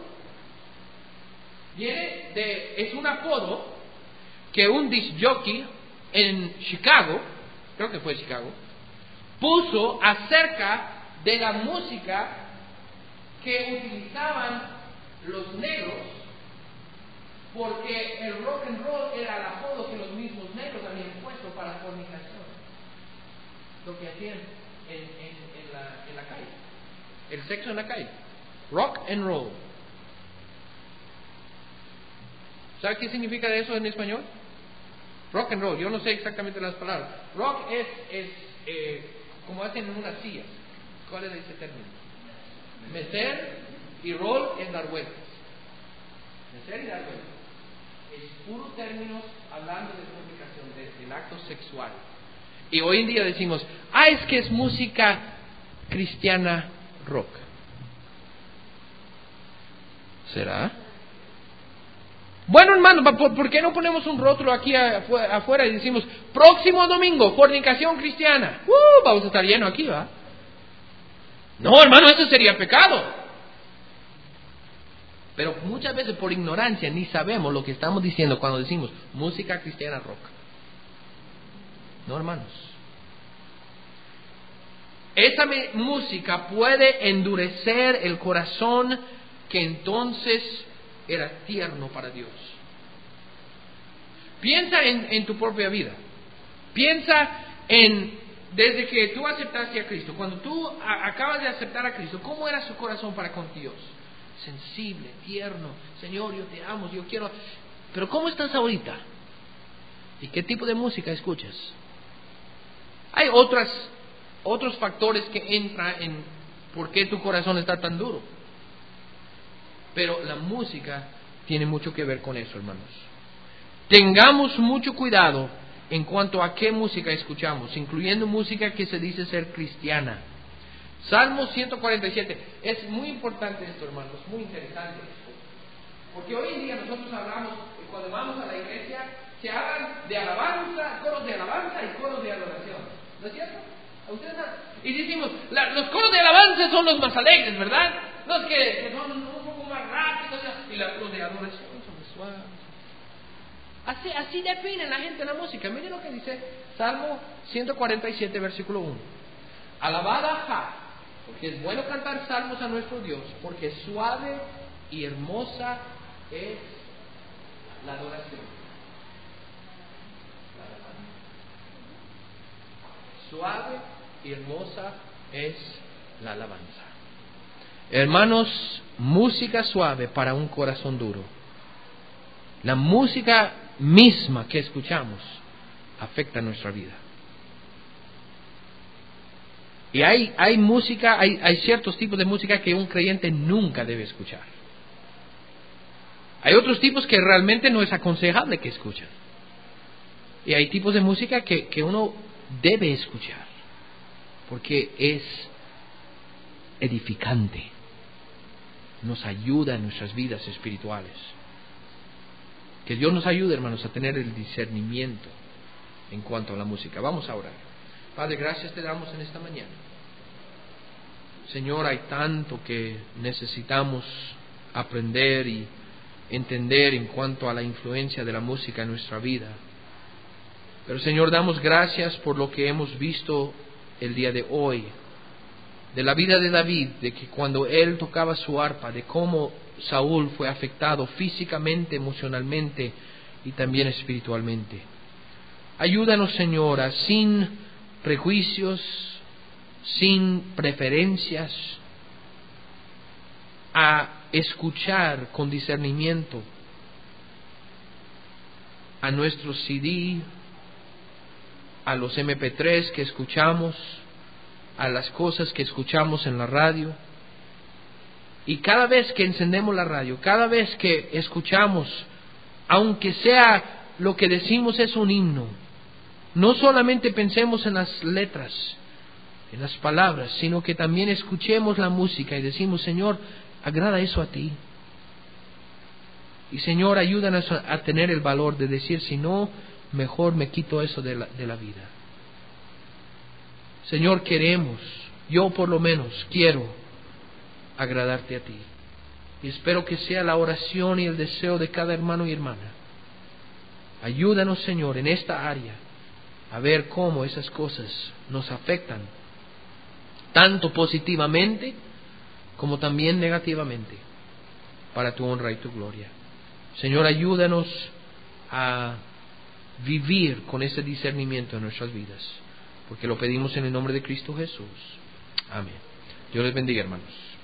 Es un apodo que un disc jockey en Chicago, creo que fue Chicago, puso acerca de la música que utilizaban los negros, porque el rock and roll era el apodo que los mismos negros habían puesto para fornicación. Lo que hacían en la calle, el sexo en la calle, rock and roll. ¿Sabe qué significa eso en español? Rock and roll, yo no sé exactamente las palabras. Rock es como hacen en unas sillas. ¿Cuál es ese término? Mecer, y roll es dar vueltas. Mecer y dar vueltas. Es puro términos hablando de fornicación, del acto sexual. Y hoy en día decimos, es que es música cristiana rock. ¿Será? Bueno, hermano, ¿por qué no ponemos un rótulo aquí afuera y decimos, próximo domingo, fornicación cristiana? Vamos a estar lleno aquí, ¿va? No, hermano, eso sería pecado. Pero muchas veces por ignorancia ni sabemos lo que estamos diciendo cuando decimos música cristiana rock. No, hermanos. esa música puede endurecer el corazón que entonces era tierno para Dios. Piensa en tu propia vida. Piensa desde que tú aceptaste a Cristo. Cuando tú acabas de aceptar a Cristo, ¿cómo era su corazón para con Dios? Sensible, tierno. Señor, yo te amo, yo quiero. Pero ¿cómo estás ahorita? ¿Y qué tipo de música escuchas? Hay otros factores que entran en por qué tu corazón está tan duro. Pero la música tiene mucho que ver con eso, hermanos. Tengamos mucho cuidado en cuanto a qué música escuchamos, incluyendo música que se dice ser cristiana. Salmo 147. Es muy importante esto, hermanos, muy interesante esto. Porque hoy en día nosotros hablamos, cuando vamos a la iglesia, se hablan de alabanza, coros de alabanza y coros de adoración. ¿No es cierto? ¿Ustedes saben? Y decimos, los coros de alabanza son los más alegres, ¿verdad? Los que son un poco más rápidos, y los de adoración son más suaves. Así definen la gente la música. Miren lo que dice Salmo 147, versículo 1. Alabad a Jah, porque es bueno cantar salmos a nuestro Dios, porque suave y hermosa es la adoración. Suave y hermosa es la alabanza. Hermanos, música suave para un corazón duro. La música misma que escuchamos afecta nuestra vida. Y hay música, hay ciertos tipos de música que un creyente nunca debe escuchar. Hay otros tipos que realmente no es aconsejable que escuchen. Y hay tipos de música que uno debe escuchar, porque es edificante, nos ayuda en nuestras vidas espirituales. Que Dios nos ayude, hermanos, a tener el discernimiento en cuanto a la música. Vamos a orar. Padre, gracias te damos en esta mañana. Señor, hay tanto que necesitamos aprender y entender en cuanto a la influencia de la música en nuestra vida. Pero Señor, damos gracias por lo que hemos visto el día de hoy, de la vida de David, de que cuando él tocaba su arpa, de cómo Saúl fue afectado físicamente, emocionalmente y también espiritualmente. Ayúdanos, Señora, sin prejuicios, sin preferencias, a escuchar con discernimiento a nuestros CD, a los MP3 que escuchamos, a las cosas que escuchamos en la radio. Y cada vez que encendemos la radio, cada vez que escuchamos, aunque sea lo que decimos es un himno, no solamente pensemos en las letras, en las palabras, sino que también escuchemos la música y decimos, Señor, agrada eso a ti. Y Señor, ayúdanos a tener el valor de decir, si no, mejor me quito eso de la vida. Señor, queremos, yo por lo menos quiero agradarte a ti. Y espero que sea la oración y el deseo de cada hermano y hermana. Ayúdanos, Señor, en esta área a ver cómo esas cosas nos afectan, tanto positivamente como también negativamente, para tu honra y tu gloria. Señor, ayúdanos a vivir con ese discernimiento en nuestras vidas, porque lo pedimos en el nombre de Cristo Jesús. Amén. Dios les bendiga, hermanos.